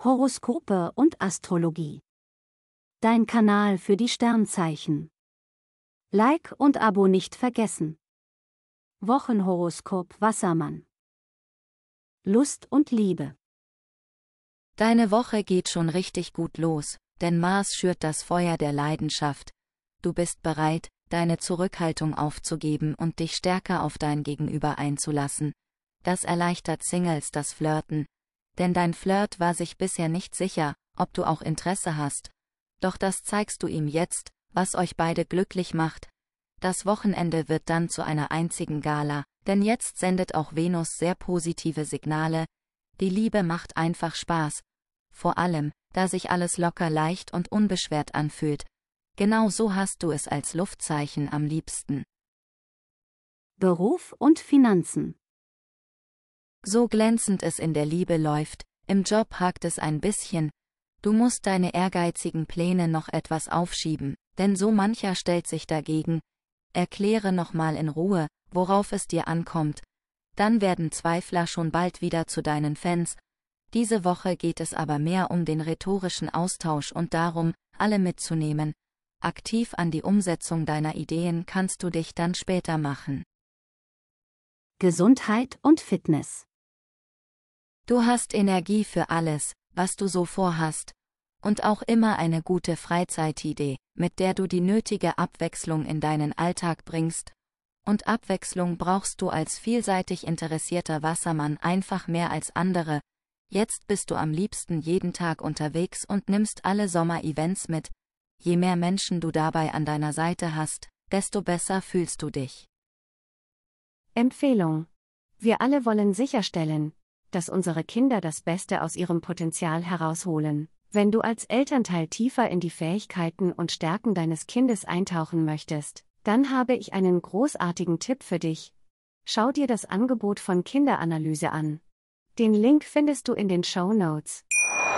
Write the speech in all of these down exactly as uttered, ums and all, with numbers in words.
Horoskope und Astrologie. Dein Kanal für die Sternzeichen. Like und Abo nicht vergessen. Wochenhoroskop Wassermann. Lust und Liebe. Deine Woche geht schon richtig gut los, denn Mars schürt das Feuer der Leidenschaft. Du bist bereit, deine Zurückhaltung aufzugeben und dich stärker auf dein Gegenüber einzulassen. Das erleichtert Singles das Flirten, denn dein Flirt war sich bisher nicht sicher, ob du auch Interesse hast. Doch das zeigst du ihm jetzt, was euch beide glücklich macht. Das Wochenende wird dann zu einer einzigen Gala, denn jetzt sendet auch Venus sehr positive Signale. Die Liebe macht einfach Spaß. Vor allem, da sich alles locker leicht und unbeschwert anfühlt. Genau so hast du es als Luftzeichen am liebsten. Beruf und Finanzen. So glänzend es in der Liebe läuft, im Job hakt es ein bisschen. Du musst deine ehrgeizigen Pläne noch etwas aufschieben, denn so mancher stellt sich dagegen. Erkläre nochmal in Ruhe, worauf es dir ankommt. Dann werden Zweifler schon bald wieder zu deinen Fans. Diese Woche geht es aber mehr um den rhetorischen Austausch und darum, alle mitzunehmen. Aktiv an die Umsetzung deiner Ideen kannst du dich dann später machen. Gesundheit und Fitness. Du hast Energie für alles, was du so vorhast. Und auch immer eine gute Freizeitidee, mit der du die nötige Abwechslung in deinen Alltag bringst. Und Abwechslung brauchst du als vielseitig interessierter Wassermann einfach mehr als andere. Jetzt bist du am liebsten jeden Tag unterwegs und nimmst alle Sommer-Events mit. Je mehr Menschen du dabei an deiner Seite hast, desto besser fühlst du dich. Empfehlung. Wir alle wollen sicherstellen, dass unsere Kinder das Beste aus ihrem Potenzial herausholen. Wenn du als Elternteil tiefer in die Fähigkeiten und Stärken deines Kindes eintauchen möchtest, dann habe ich einen großartigen Tipp für dich. Schau dir das Angebot von Kinderanalyse an. Den Link findest du in den Shownotes.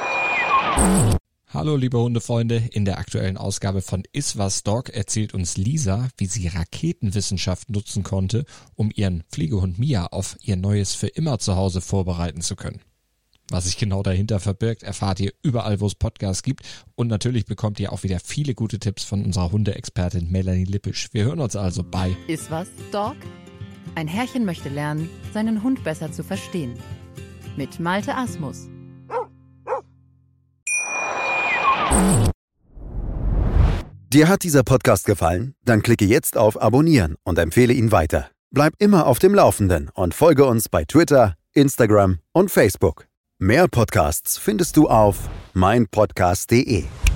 Hallo liebe Hundefreunde, in der aktuellen Ausgabe von Iswas Dog erzählt uns Lisa, wie sie Raketenwissenschaft nutzen konnte, um ihren Pflegehund Mia auf ihr neues für immer Zuhause vorbereiten zu können. Was sich genau dahinter verbirgt, erfahrt ihr überall, wo es Podcasts gibt, und natürlich bekommt ihr auch wieder viele gute Tipps von unserer Hundeexpertin Melanie Lippisch. Wir hören uns also bei Iswas Dog? Ein Herrchen möchte lernen, seinen Hund besser zu verstehen. Mit Malte Asmus. Dir hat dieser Podcast gefallen? Dann klicke jetzt auf Abonnieren und empfehle ihn weiter. Bleib immer auf dem Laufenden und folge uns bei Twitter, Instagram und Facebook. Mehr Podcasts findest du auf meinpodcast punkt de.